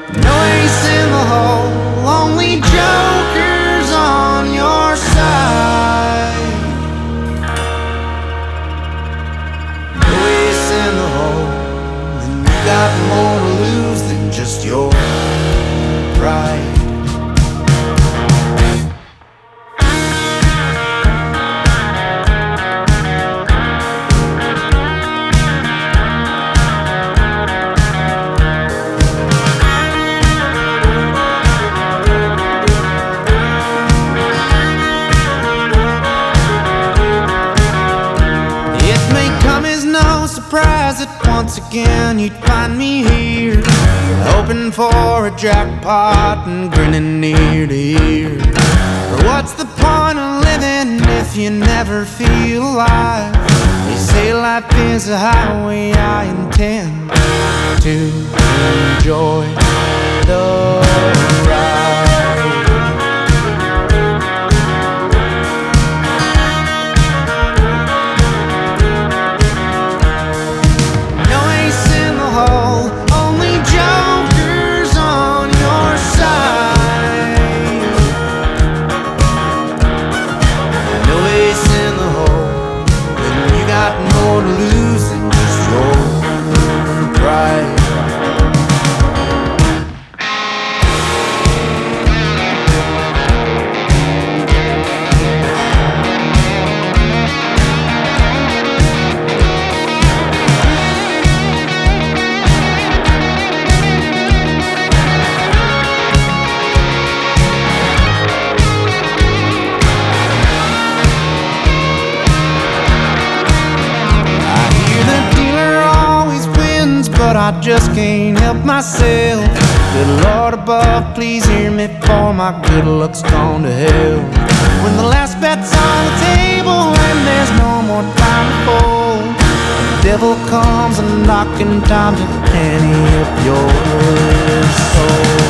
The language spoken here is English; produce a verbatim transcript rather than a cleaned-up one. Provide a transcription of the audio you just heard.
No ace in the hole, only jokers on your side. No ace in the hole, then you got more to lose than just your pride. Surprise that once again you'd find me here, hoping for a jackpot and grinning ear to ear. For what's the point of living if you never feel alive? They say life is a highway, I intend to enjoy the ride. More to lose than just your pride. But I just can't help myself. Good Lord above, please hear me, for my good luck's gone to hell. When the last bet's on the table and there's no more time to fold, the devil comes a knocking, time to penny up your soul.